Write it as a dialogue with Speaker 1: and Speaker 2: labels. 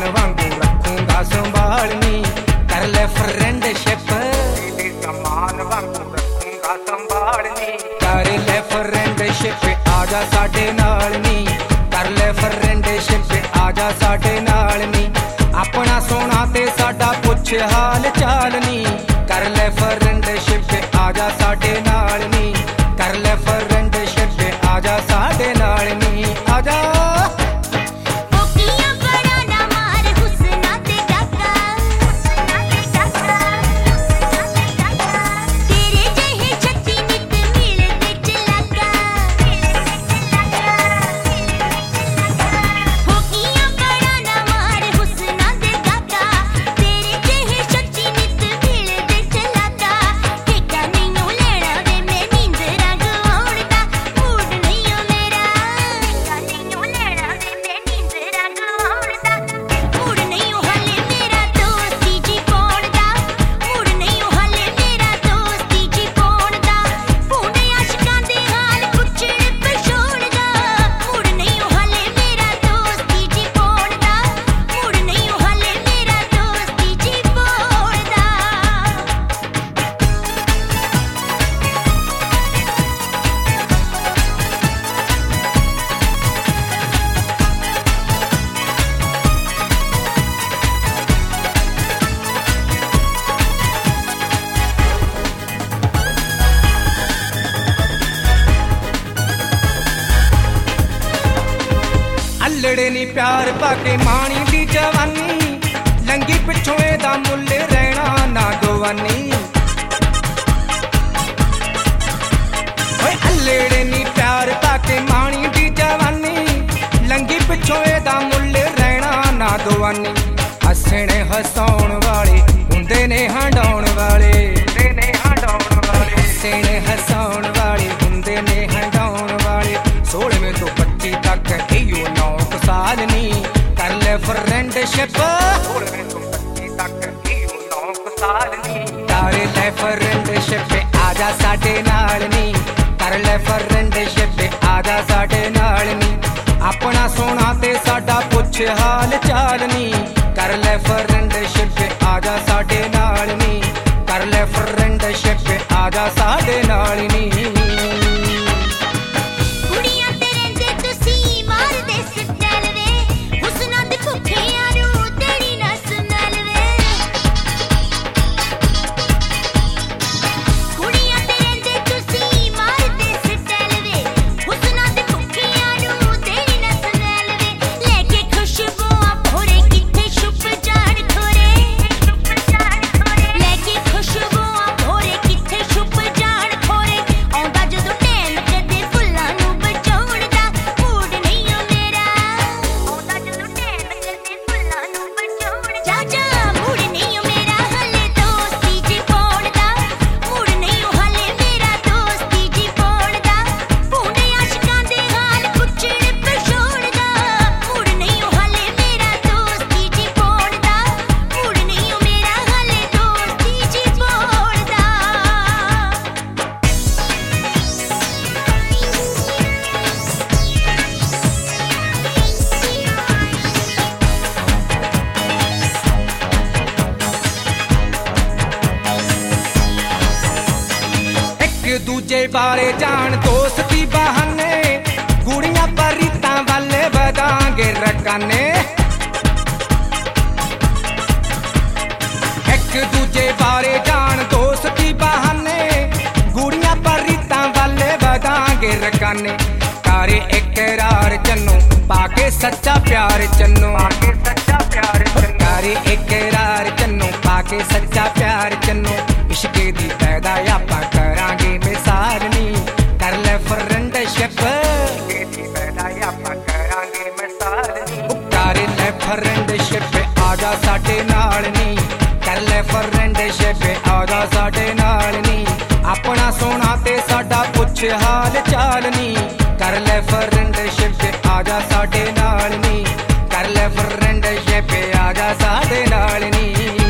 Speaker 1: समान वांगू रखूंगा संभाल नी कर ले फ्रेंडशिप तेरे समान वांगू रखूंगा संभाल नी कर ले फ्रेंडशिप आजा साडे नाल नी कर ले फ्रेंडशिप आजा साडे नाल नी अपना सोना ते साडा पुछ हाल चाल नी कर ले फ्रेंडशिप आजा साडे नाल नी कर ले फ्रेंडशिप आजा साडे नाल नी आजा लड़े नी प्यार पाके माणी दी जवानी लंगी पिछों एदा मुल रहना ना गवानी लड़े नी प्यार पाके माणी दी जवानी लंगी पिछों एदा मुल रहना ना गवानी हसने हसाउण वाले हुंदे ने हंडाउण वाले हसने हसाउण वाले हुंदे ने हंडाउण वाले 16वें तो 25 तक इयो नौ साल नी कर ले फ्रेंडशिप कर ले फ्रेंडशिप आजा साडे नाल नी कर ले फ्रेंडशिप आजा साडे नाल नी अपना सोना ते साडा पुछ हाल चाल नी कर ले फ्रेंडशिप आजा साडे नाल नी कर ले फ्रेंडशिप आजा साडे नाल नी दूजे बारे जान दोस्ती बहाने गुड़ियां परीतां वाले बदांगे रकाने एक दूजे बारे जान दोस्ती बहाने गुड़ियां परीतां वाले बदांगे रकाने कारे इकरार चन्नो पाके सच्चा प्यार चन्नो कारे इकरार चन्नो पाके सच्चा प्यार चन्नो इश्के दी पैदा आपा करांगे मिसाल नी कर ले फ्रेंडशिप कर ले फ्रेंडशिप आजा साडे नाल नी कर ले फ्रेंडशिप आजा साडे नाल नी अपना सोना ते साडा पुछ हाल चाल नी कर ले फ्रेंडशिप आजा साडे नाल नी कर ले फ्रेंडशिप आजा साडे नाल नी